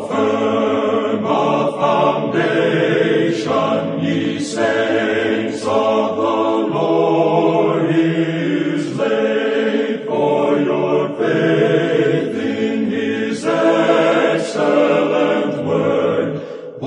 firm a foundation, ye saints of the Lord, is laid, for your faith in his excellent word.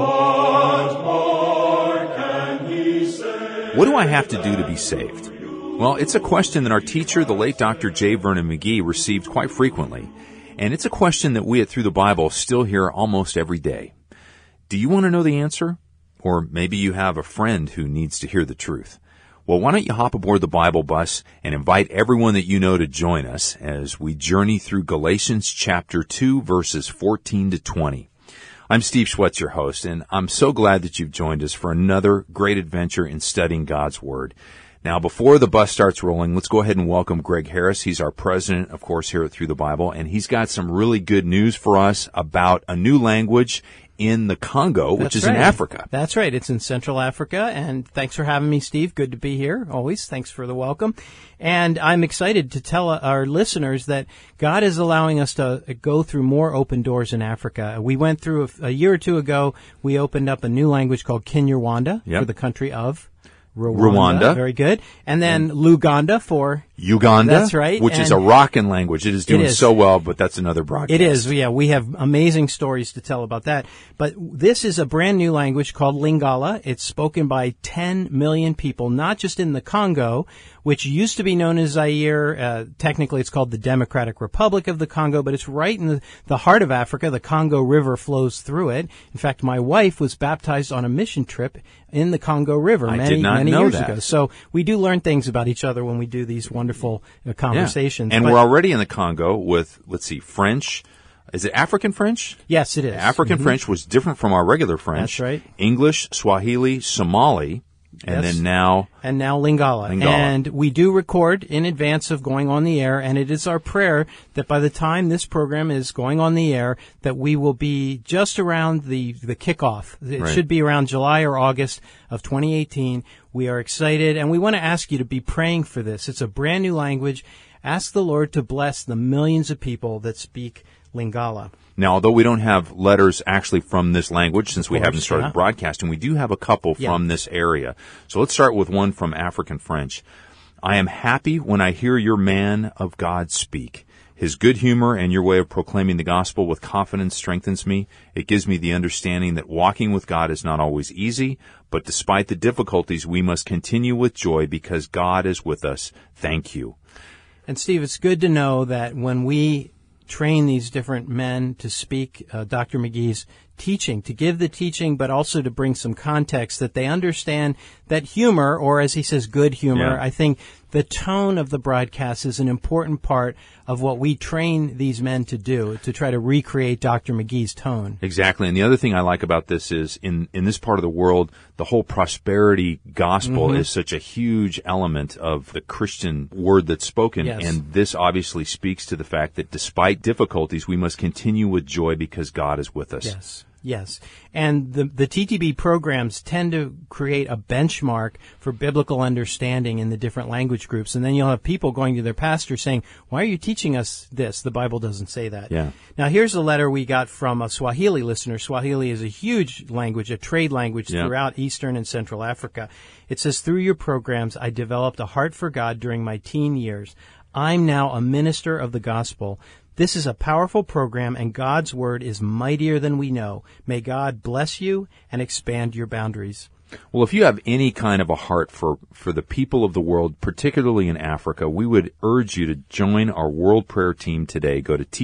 What more can he say? What do I have to do to be saved? Well, it's a question that our teacher, the late Dr. J. Vernon McGee, received quite frequently. And it's a question that we at Through the Bible still hear almost every day. Do you want to know the answer? Or maybe you have a friend who needs to hear the truth. Well, why don't you hop aboard the Bible bus and invite everyone that you know to join us as we journey through Galatians chapter 2, verses 14 to 20. I'm Steve Schwetz, your host, and I'm so glad that you've joined us for another great adventure in studying God's Word. Now, before the bus starts rolling, let's go ahead and welcome Greg Harris. He's our president, of course, here at Through the Bible, and he's got some really good news for us about a new language in the Congo, which is in Africa. That's right. It's in Central Africa, and thanks for having me, Steve. Good to be here, always. Thanks for the welcome. And I'm excited to tell our listeners that God is allowing us to go through more open doors in Africa. We went through, a year or two ago, we opened up a new language called Kinyarwanda for the country of Rwanda. Very good. And then Luganda for Uganda. That's right. Which is a rockin' language. It is doing so well, but that's another broadcast. It is. Yeah, we have amazing stories to tell about that. But this is a brand new language called Lingala. It's spoken by 10 million people, not just in the Congo, which used to be known as Zaire. Technically, it's called the Democratic Republic of the Congo, but it's right in the heart of Africa. The Congo River flows through it. In fact, my wife was baptized on a mission trip in the Congo River many years ago. So we do learn things about each other when we do these wonderful conversations. Yeah. And we're already in the Congo with, French. Is it African French? Yes, it is. African French was different from our regular French. That's right. English, Swahili, Somali, and then now... And now Lingala. And we do record in advance of going on the air, and it is our prayer that by the time this program is going on the air, that we will be just around the kickoff. It should be around July or August of 2018. We are excited, and we want to ask you to be praying for this. It's a brand new language. Ask the Lord to bless the millions of people that speak Lingala. Now, although we don't have letters actually from this language since we haven't started broadcasting, we do have a couple from this area. So let's start with one from African French. I am happy when I hear your man of God speak. His good humor and your way of proclaiming the gospel with confidence strengthens me. It gives me the understanding that walking with God is not always easy, but despite the difficulties, we must continue with joy because God is with us. Thank you. And Steve, it's good to know that when we train these different men to speak Dr. McGee's teaching, to give the teaching, but also to bring some context, that they understand that humor, or as he says, good humor, I think the tone of the broadcast is an important part of what we train these men to do, to try to recreate Dr. McGee's tone. Exactly. And the other thing I like about this is in this part of the world, the whole prosperity gospel is such a huge element of the Christian word that's spoken. Yes. And this obviously speaks to the fact that despite difficulties, we must continue with joy because God is with us. Yes. And the TTB programs tend to create a benchmark for biblical understanding in the different language groups. And then you'll have people going to their pastor saying, why are you teaching us this? The Bible doesn't say that. Yeah. Now, here's a letter we got from a Swahili listener. Swahili is a huge language, a trade language throughout Eastern and Central Africa. It says, through your programs, I developed a heart for God during my teen years. I'm now a minister of the gospel. This is a powerful program, and God's Word is mightier than we know. May God bless you and expand your boundaries. Well, if you have any kind of a heart for the people of the world, particularly in Africa, we would urge you to join our World Prayer Team today. Go to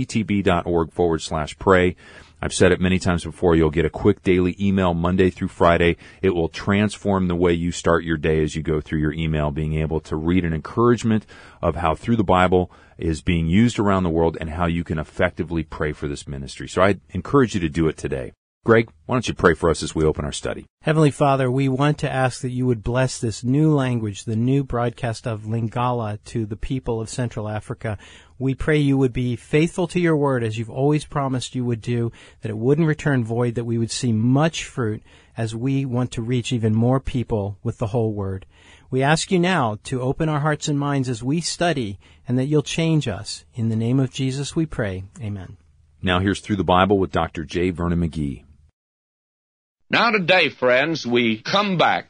ttb.org/pray. I've said it many times before, you'll get a quick daily email Monday through Friday. It will transform the way you start your day as you go through your email, being able to read an encouragement of how Through the Bible is being used around the world and how you can effectively pray for this ministry. So I encourage you to do it today. Greg, why don't you pray for us as we open our study? Heavenly Father, we want to ask that you would bless this new language, the new broadcast of Lingala to the people of Central Africa. We pray you would be faithful to your word as you've always promised you would do, that it wouldn't return void, that we would see much fruit as we want to reach even more people with the whole word. We ask you now to open our hearts and minds as we study, and that you'll change us. In the name of Jesus we pray. Amen. Now here's Through the Bible with Dr. J. Vernon McGee. Now today, friends, we come back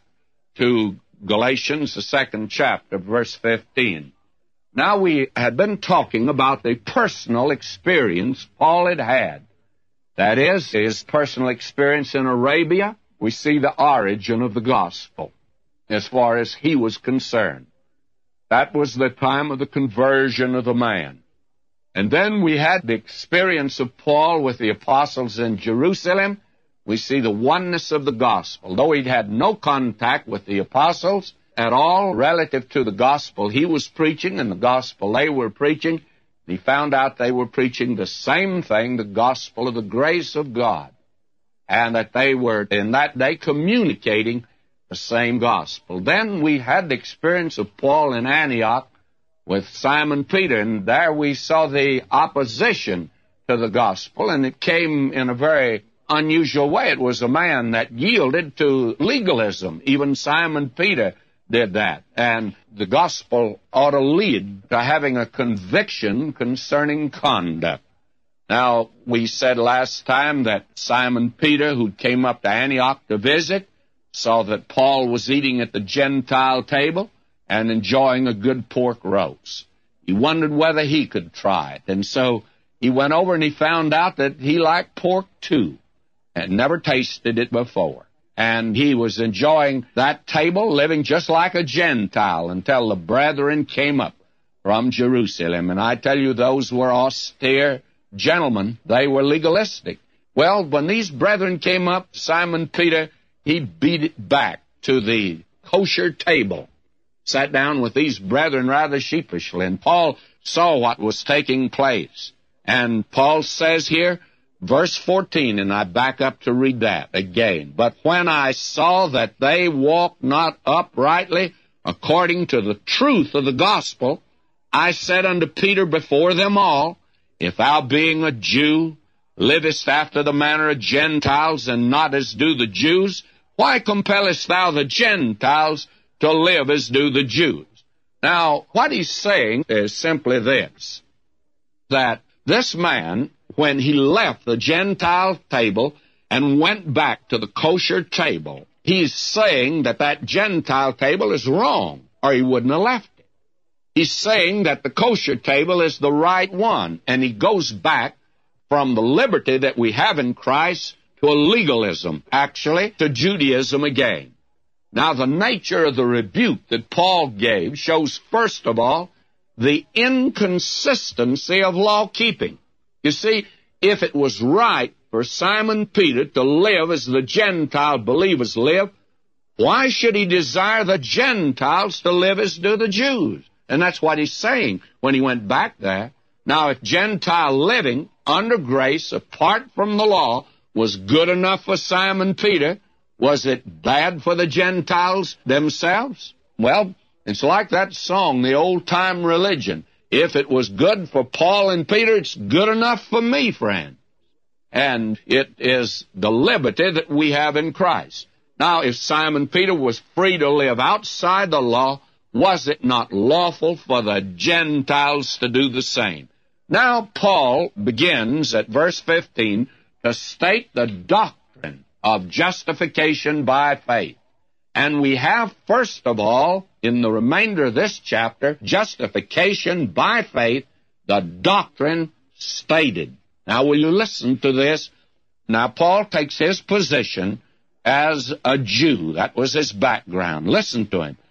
to Galatians, the 2nd chapter, verse 15. Now we had been talking about the personal experience Paul had had. That is, his personal experience in Arabia. We see the origin of the gospel as far as he was concerned. That was the time of the conversion of the man. And then we had the experience of Paul with the apostles in Jerusalem. We see the oneness of the gospel. Though he'd had no contact with the apostles at all relative to the gospel he was preaching and the gospel they were preaching, he found out they were preaching the same thing, the gospel of the grace of God, and that they were, in that day, communicating the same gospel. Then we had the experience of Paul in Antioch with Simon Peter, and there we saw the opposition to the gospel, and it came in a very unusual way. It was a man that yielded to legalism. Even Simon Peter did that. And the gospel ought to lead to having a conviction concerning conduct. Now, we said last time that Simon Peter, who came up to Antioch to visit, saw that Paul was eating at the Gentile table and enjoying a good pork roast. He wondered whether he could try it. And so he went over and he found out that he liked pork too, and never tasted it before. And he was enjoying that table, living just like a Gentile, until the brethren came up from Jerusalem. And I tell you, those were austere gentlemen. They were legalistic. Well, when these brethren came up, Simon Peter, he beat it back to the kosher table, sat down with these brethren rather sheepishly. And Paul saw what was taking place. And Paul says here, verse 14, and I back up to read that again. But when I saw that they walked not uprightly according to the truth of the gospel, I said unto Peter before them all, If thou being a Jew livest after the manner of Gentiles, and not as do the Jews, why compellest thou the Gentiles to live as do the Jews? Now, what he's saying is simply this, that this man, when he left the Gentile table and went back to the kosher table, he's saying that that Gentile table is wrong, or he wouldn't have left it. He's saying that the kosher table is the right one, and he goes back from the liberty that we have in Christ to a legalism, actually to Judaism again. Now, the nature of the rebuke that Paul gave shows, first of all, the inconsistency of law-keeping. You see, if it was right for Simon Peter to live as the Gentile believers live, why should he desire the Gentiles to live as do the Jews? And that's what he's saying when he went back there. Now, if Gentile living under grace, apart from the law, was good enough for Simon Peter, was it bad for the Gentiles themselves? Well, it's like that song, the old-time religion. If it was good for Paul and Peter, it's good enough for me, friend. And it is the liberty that we have in Christ. Now, if Simon Peter was free to live outside the law, was it not lawful for the Gentiles to do the same? Now, Paul begins at verse 15 to state the doctrine of justification by faith. And we have, first of all, in the remainder of this chapter, justification by faith, the doctrine stated. Now, will you listen to this? Now, Paul takes his position as a Jew. That was his background. Listen to him.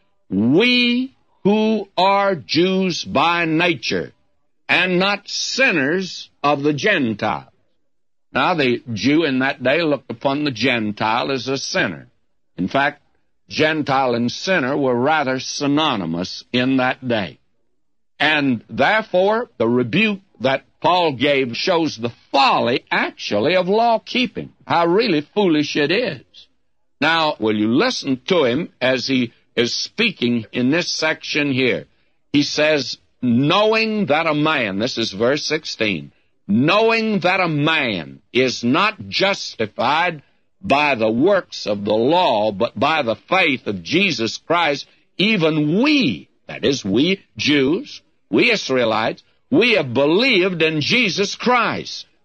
We who are Jews by nature, and not sinners of the Gentiles. Now, the Jew in that day looked upon the Gentile as a sinner. In fact, Gentile and sinner were rather synonymous in that day. And therefore, the rebuke that Paul gave shows the folly, actually, of law-keeping, how really foolish it is. Now, will you listen to him as he is speaking in this section here? He says, knowing that a man, this is verse 16, knowing that a man is not justified by the works of the law, but by the faith of Jesus Christ, even we, that is, we Jews, we Israelites, we have believed in Jesus Christ.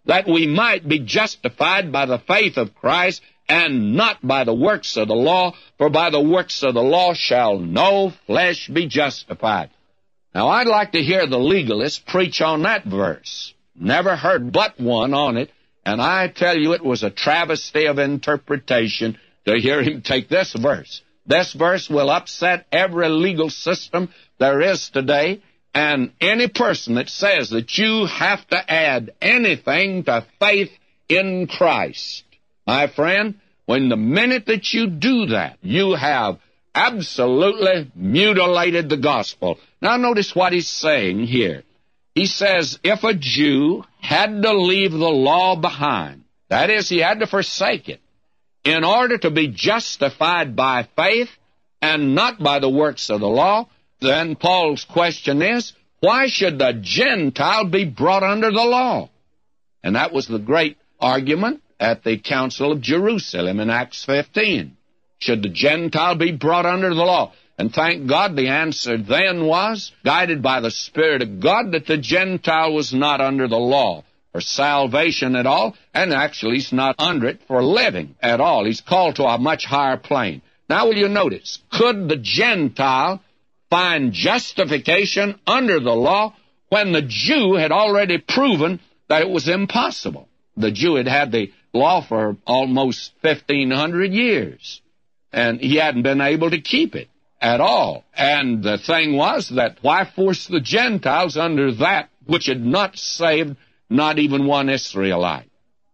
that we might be justified by the faith of Christ, and not by the works of the law, for by the works of the law shall no flesh be justified. Now, I'd like to hear the legalist preach on that verse. Never heard but one on it, and I tell you it was a travesty of interpretation to hear him take this verse. This verse will upset every legal system there is today, and any person that says that you have to add anything to faith in Christ, my friend, when the minute that you do that, you have absolutely mutilated the gospel. Now notice what he's saying here. He says, if a Jew had to leave the law behind, that is, he had to forsake it, in order to be justified by faith and not by the works of the law, then Paul's question is, why should the Gentile be brought under the law? And that was the great argument at the Council of Jerusalem in Acts 15. Should the Gentile be brought under the law? And thank God the answer then was, guided by the Spirit of God, that the Gentile was not under the law for salvation at all, and actually he's not under it for living at all. He's called to a much higher plane. Now will you notice, could the Gentile find justification under the law when the Jew had already proven that it was impossible? The Jew had had the law for almost 1,500 years, and he hadn't been able to keep it at all. And the thing was that why force the Gentiles under that which had not saved not even one Israelite?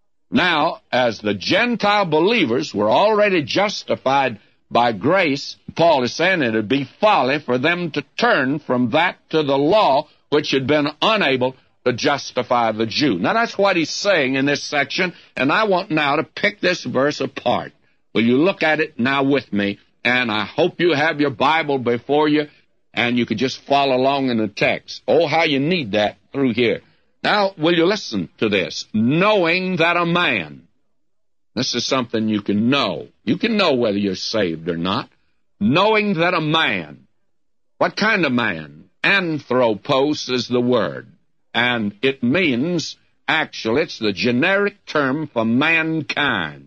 Now, as the Gentile believers were already justified by grace, Paul is saying it would be folly for them to turn from that to the law which had been unable to justify the Jew. Now, that's what he's saying in this section, and I want now to pick this verse apart. Will you look at it now with me? And I hope you have your Bible before you, and you could just follow along in the text. Oh, how you need that through here. Now, will you listen to this? Knowing that a man, this is something you can know. You can know whether you're saved or not. Knowing that a man, what kind of man? Anthropos is the word. And it means, actually, it's the generic term for mankind.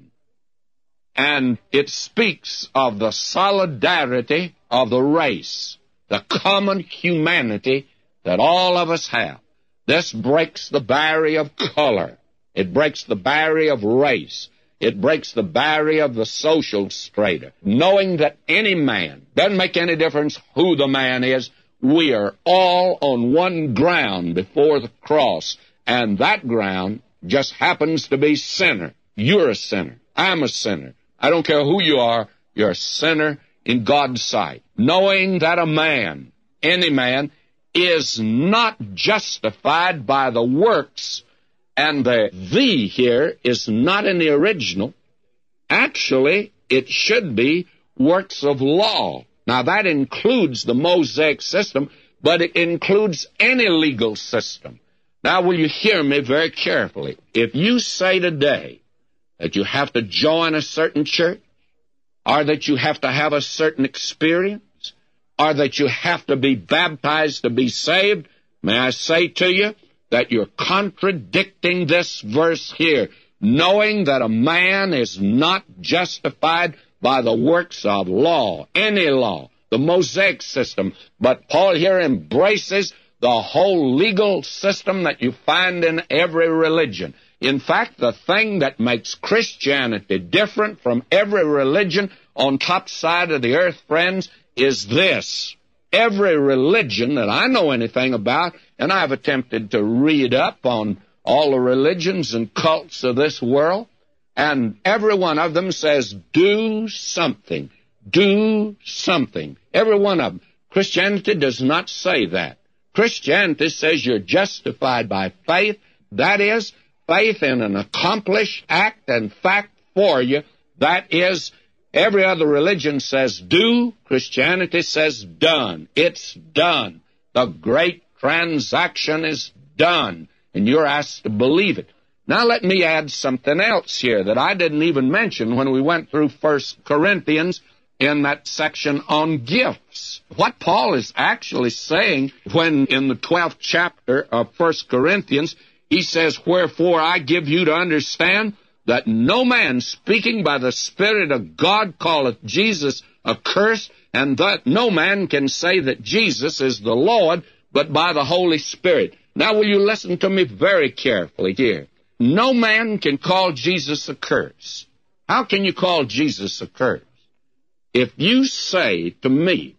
And it speaks of the solidarity of the race, the common humanity that all of us have. This breaks the barrier of color. It breaks the barrier of race. It breaks the barrier of the social strata. Knowing that any man, doesn't make any difference who the man is, we are all on one ground before the cross, and that ground just happens to be sinner. You're a sinner. I'm a sinner. I don't care who you are, you're a sinner in God's sight. Knowing that a man, any man, is not justified by the works, and the "thee" here is not in the original. Actually, it should be works of law. Now, that includes the Mosaic system, but it includes any legal system. Now, will you hear me very carefully? If you say today that you have to join a certain church, or that you have to have a certain experience, or that you have to be baptized to be saved, may I say to you that you're contradicting this verse here, knowing that a man is not justified by the works of law, any law, the Mosaic system. But Paul here embraces the whole legal system that you find in every religion. In fact, the thing that makes Christianity different from every religion on top side of the earth, friends, is this. Every religion that I know anything about, and I've attempted to read up on all the religions and cults of this world, and every one of them says, do something. Do something. Every one of them. Christianity does not say that. Christianity says you're justified by faith. That is, faith in an accomplished act and fact for you. That is, every other religion says do. Christianity says done. It's done. The great transaction is done, and you're asked to believe it. Now let me add something else here that I didn't even mention when we went through 1 Corinthians in that section on gifts. What Paul is actually saying when in the 12th chapter of 1 Corinthians he says, wherefore I give you to understand that no man speaking by the Spirit of God calleth Jesus accursed, and that no man can say that Jesus is the Lord but by the Holy Spirit. Now will you listen to me very carefully here. No man can call Jesus accursed. How can you call Jesus accursed? If you say to me,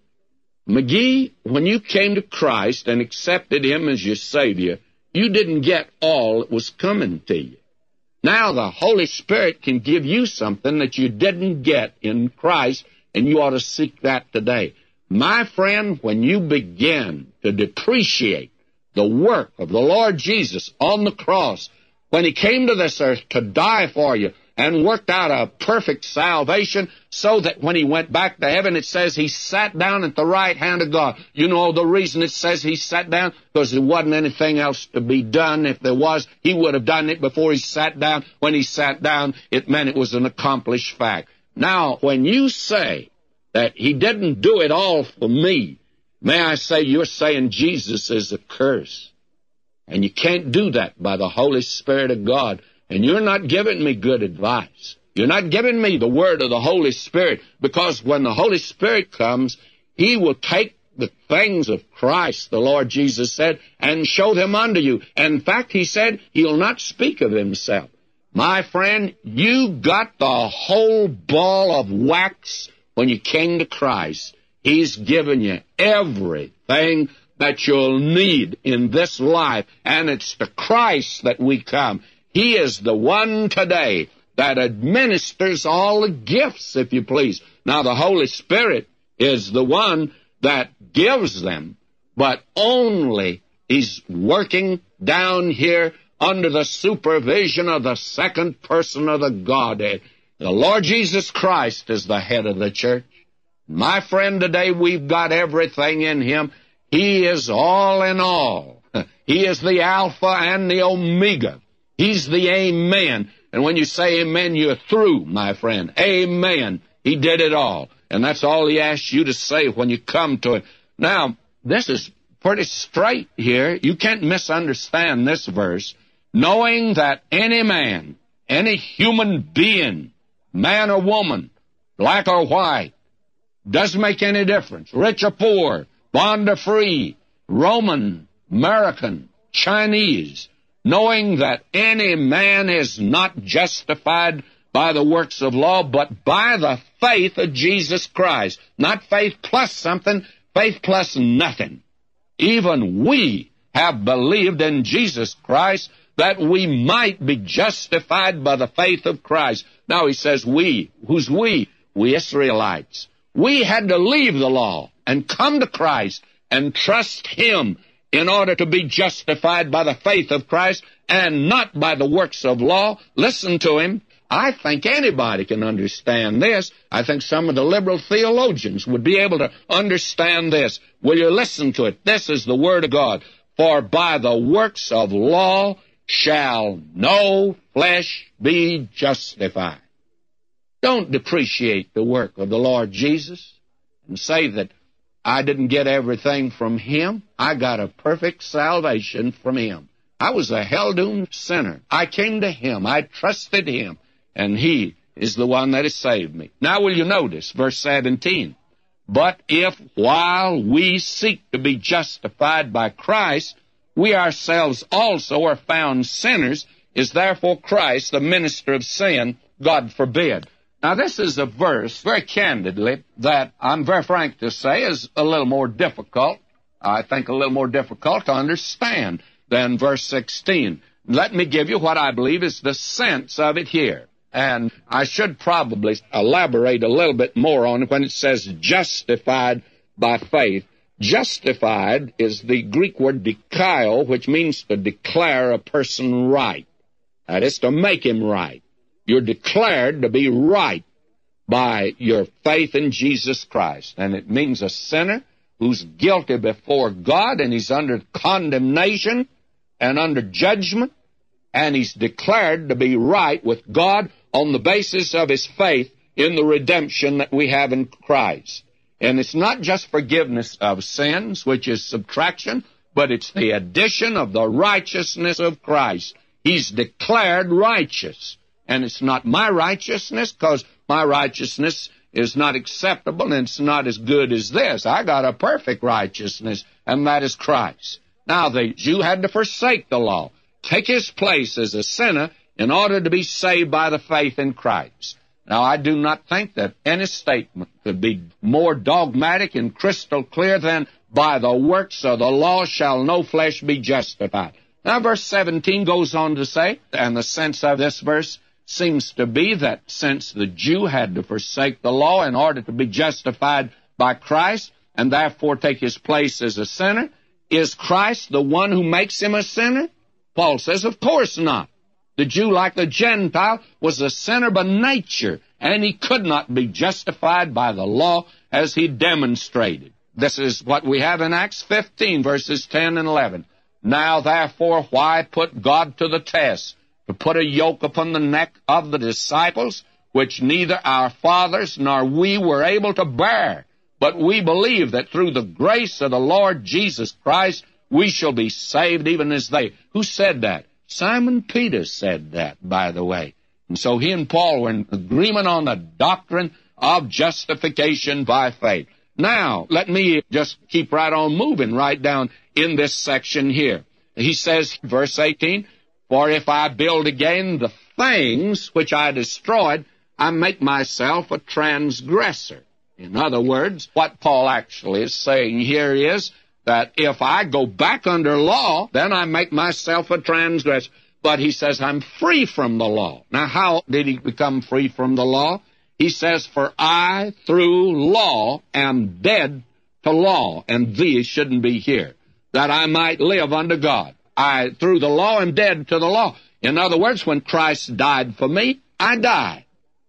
McGee, when you came to Christ and accepted Him as your Savior, you didn't get all that was coming to you. Now the Holy Spirit can give you something that you didn't get in Christ, and you ought to seek that today. My friend, when you begin to depreciate the work of the Lord Jesus on the cross, when He came to this earth to die for you and worked out a perfect salvation so that when He went back to heaven, it says He sat down at the right hand of God. You know the reason it says He sat down? Because there wasn't anything else to be done. If there was, He would have done it before He sat down. When He sat down, it meant it was an accomplished fact. Now, when you say that He didn't do it all for me, may I say you're saying Jesus is a curse. And you can't do that by the Holy Spirit of God. And you're not giving me good advice. You're not giving me the word of the Holy Spirit, because when the Holy Spirit comes, He will take the things of Christ, the Lord Jesus said, and show them unto you. And in fact, He said He'll not speak of Himself. My friend, you got the whole ball of wax when you came to Christ. He's given you everything that you'll need in this life, and it's to Christ that we come. He is the one today that administers all the gifts, if you please. Now, the Holy Spirit is the one that gives them, but only He's working down here under the supervision of the second person of the Godhead. The Lord Jesus Christ is the head of the church. My friend, today we've got everything in Him. He is all in all. He is the Alpha and the Omega. He's the Amen. And when you say Amen, you're through, my friend. Amen. He did it all. And that's all He asks you to say when you come to Him. Now, this is pretty straight here. You can't misunderstand this verse. Knowing that any man, any human being, man or woman, black or white, doesn't make any difference, rich or poor, bond or free, Roman, American, Chinese, knowing that any man is not justified by the works of law, but by the faith of Jesus Christ. Not faith plus something, faith plus nothing. Even we have believed in Jesus Christ that we might be justified by the faith of Christ. Now he says we. Who's we? We Israelites. We had to leave the law and come to Christ and trust Him in order to be justified by the faith of Christ and not by the works of law. Listen to him. I think anybody can understand this. I think some of the liberal theologians would be able to understand this. Will you listen to it? This is the Word of God. For by the works of law shall no flesh be justified. Don't depreciate the work of the Lord Jesus and say that I didn't get everything from Him. I got a perfect salvation from Him. I was a hell-doomed sinner. I came to Him. I trusted Him, and He is the one that has saved me. Now will you notice verse 17? But if while we seek to be justified by Christ, we ourselves also are found sinners, is therefore Christ the minister of sin? God forbid. Now, this is a verse, very candidly, that I'm very frank to say is a little more difficult, I think a little more difficult to understand than verse 16. Let me give you what I believe is the sense of it here. And I should probably elaborate a little bit more on it when it says justified by faith. Justified is the Greek word dikaio, which means to declare a person right. That is to make him right. You're declared to be right by your faith in Jesus Christ. And it means a sinner who's guilty before God, and he's under condemnation and under judgment, and he's declared to be right with God on the basis of his faith in the redemption that we have in Christ. And it's not just forgiveness of sins, which is subtraction, but it's the addition of the righteousness of Christ. He's declared righteous. And it's not my righteousness, because my righteousness is not acceptable and it's not as good as this. I got a perfect righteousness, and that is Christ. Now, the Jew had to forsake the law, take his place as a sinner in order to be saved by the faith in Christ. Now, I do not think that any statement could be more dogmatic and crystal clear than, by the works of the law shall no flesh be justified. Now, verse 17 goes on to say, and the sense of this verse seems to be that since the Jew had to forsake the law in order to be justified by Christ, and therefore take his place as a sinner, is Christ the one who makes him a sinner? Paul says, of course not. The Jew, like the Gentile, was a sinner by nature, and he could not be justified by the law as he demonstrated. This is what we have in Acts 15, verses 10 and 11. Now, therefore, why put God to the test, to put a yoke upon the neck of the disciples, which neither our fathers nor we were able to bear? But we believe that through the grace of the Lord Jesus Christ, we shall be saved even as they. Who said that? Simon Peter said that, by the way. And so he and Paul were in agreement on the doctrine of justification by faith. Now, let me just keep right on moving right down in this section here. He says, verse 18, for if I build again the things which I destroyed, I make myself a transgressor. In other words, what Paul actually is saying here is that if I go back under law, then I make myself a transgressor. But he says, I'm free from the law. Now, how did he become free from the law? He says, for I, through law, am dead to law, and these shouldn't be here, that I might live unto God. I, through the law, am dead to the law. In other words, when Christ died for me, I died.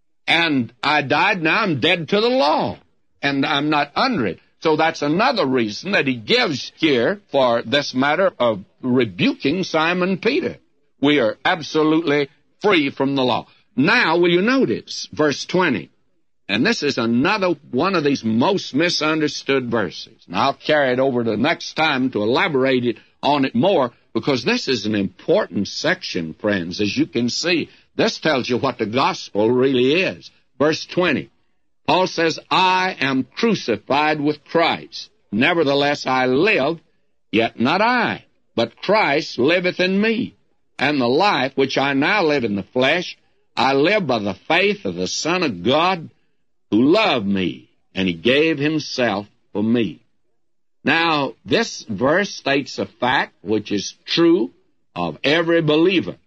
And I died, now I'm dead to the law, and I'm not under it. So that's another reason that he gives here for this matter of rebuking Simon Peter. We are absolutely free from the law. Now, will you notice verse 20? And this is another one of these most misunderstood verses. Now, I'll carry it over to the next time to elaborate on it more, because this is an important section, friends. As you can see, this tells you what the gospel really is. Verse 20, Paul says, I am crucified with Christ. Nevertheless I live, yet not I, but Christ liveth in me. And the life which I now live in the flesh, I live by the faith of the Son of God, who loved me, and he gave himself for me. Now, this verse states a fact which is true of every believer.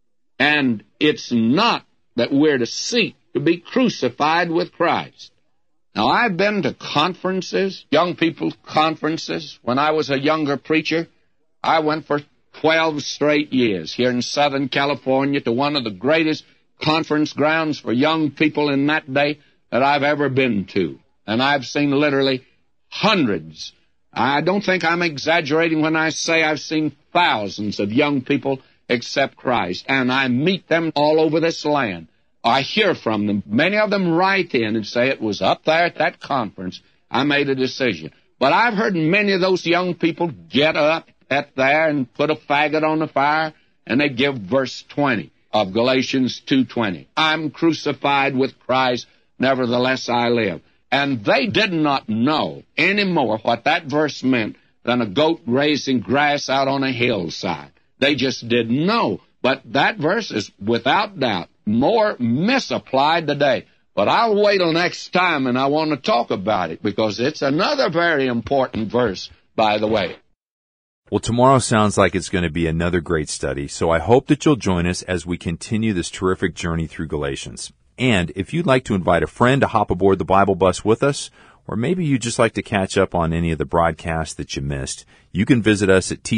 And it's not that we're to seek to be crucified with Christ. Now, I've been to conferences, young people's conferences. When I was a younger preacher, I went for 12 straight years here in Southern California to one of the greatest conference grounds for young people in that day that I've ever been to. And I've seen literally hundreds. I don't think I'm exaggerating when I say I've seen thousands of young people accept Christ. And I meet them all over this land. I hear from them. Many of them write in and say, it was up there at that conference I made a decision. But I've heard many of those young people get up at there and put a faggot on the fire, and they give verse 20 of Galatians 2:20. I'm crucified with Christ, nevertheless I live. And they did not know any more what that verse meant than a goat grazing grass out on a hillside. They just didn't know. But that verse is, without doubt, more misapplied today. But I'll wait till next time, and I want to talk about it, because it's another very important verse, by the way. Well, tomorrow sounds like it's going to be another great study, so I hope that you'll join us as we continue this terrific journey through Galatians. And if you'd like to invite a friend to hop aboard the Bible bus with us, or maybe you'd just like to catch up on any of the broadcasts that you missed, you can visit us at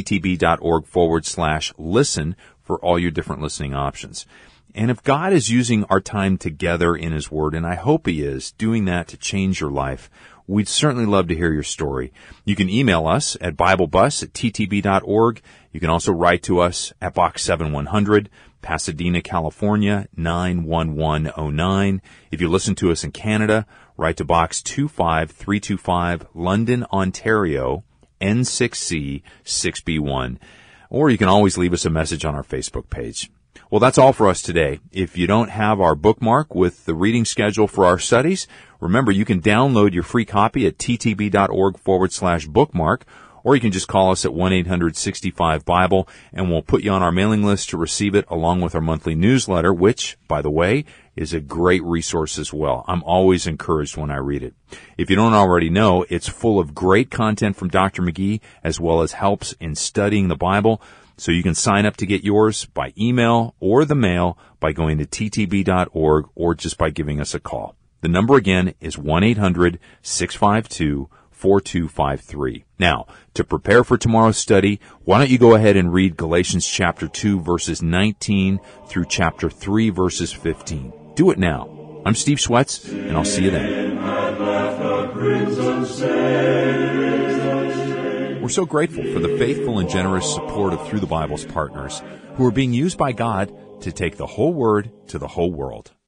ttb.org/listen for all your different listening options. And if God is using our time together in His Word, and I hope He is, doing that to change your life, we'd certainly love to hear your story. You can email us at BibleBus@ttb.org. You can also write to us at Box 7100, Pasadena, California, 91109. If you listen to us in Canada, write to Box 25325, London, Ontario, N6C6B1. Or you can always leave us a message on our Facebook page. Well, that's all for us today. If you don't have our bookmark with the reading schedule for our studies, remember you can download your free copy at ttb.org/bookmark, or you can just call us at 1-800-65-BIBLE, and we'll put you on our mailing list to receive it along with our monthly newsletter, which, by the way, is a great resource as well. I'm always encouraged when I read it. If you don't already know, it's full of great content from Dr. McGee, as well as helps in studying the Bible. So you can sign up to get yours by email or the mail by going to ttb.org or just by giving us a call. The number again is 1-800-652-4253. Now, to prepare for tomorrow's study, why don't you go ahead and read Galatians chapter 2 verses 19 through chapter 3 verses 15. Do it now. I'm Steve Schwetz, and I'll see you then. We're so grateful for the faithful and generous support of Through the Bible's partners, who are being used by God to take the whole Word to the whole world.